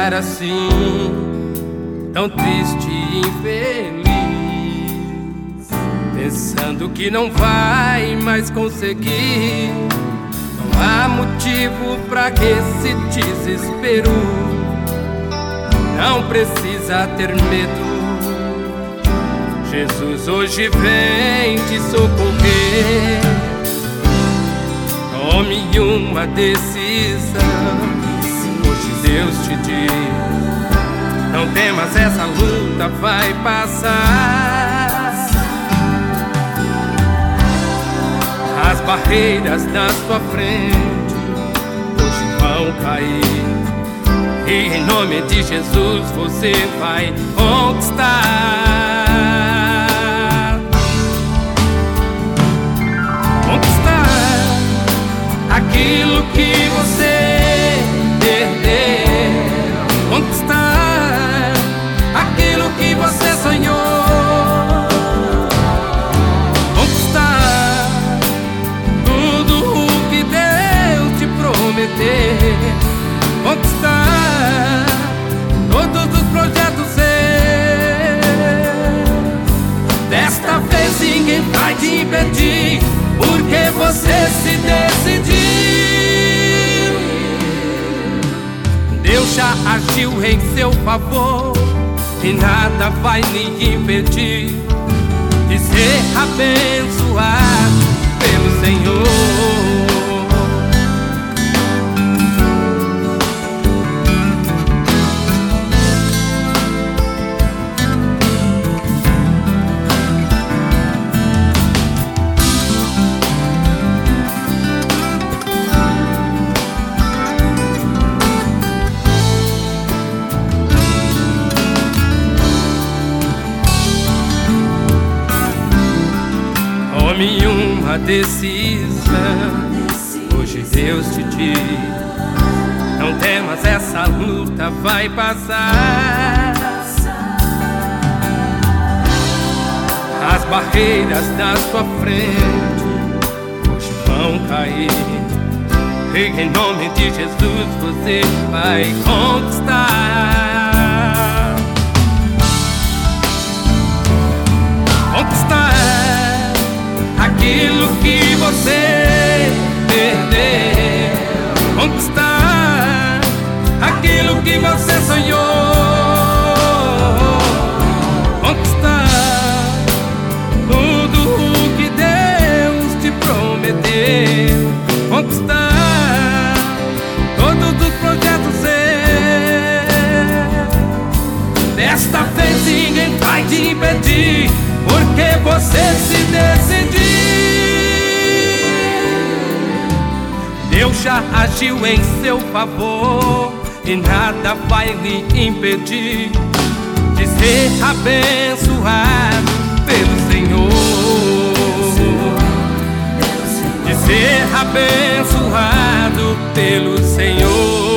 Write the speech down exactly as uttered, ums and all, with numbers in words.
estar assim, tão triste e infeliz, pensando que não vai mais conseguir. Não há motivo pra esse desespero, não precisa ter medo. Jesus hoje vem te socorrer. Tome uma decisão, hoje Deus te diz: não temas, essa luta vai passar. As barreiras na sua frente hoje vão cair, e em nome de Jesus você vai conquistar. Conquistar aquilo que você perdeu, conquistar aquilo que você sonhou, conquistar tudo o que Deus te prometeu, conquistar todos os projetos seus. Desta vez ninguém vai te impedir, porque você se decidiu. Deus já agiu em seu favor, e nada vai lhe impedir de ser abençoado pelo Senhor. Tome uma decisão, hoje Deus te diz: não temas, essa luta vai passar. As barreiras na sua frente hoje vão cair, e em nome de Jesus você vai conquistar. Conquistar aquilo que você perdeu, conquistar aquilo que você sonhou, conquistar tudo o que Deus te prometeu, conquistar todos os projetos seus. Desta vez ninguém vai te impedir, porque você se decidiu. Deus já agiu em seu favor, e nada vai lhe impedir de ser abençoado pelo Senhor, de ser abençoado pelo Senhor.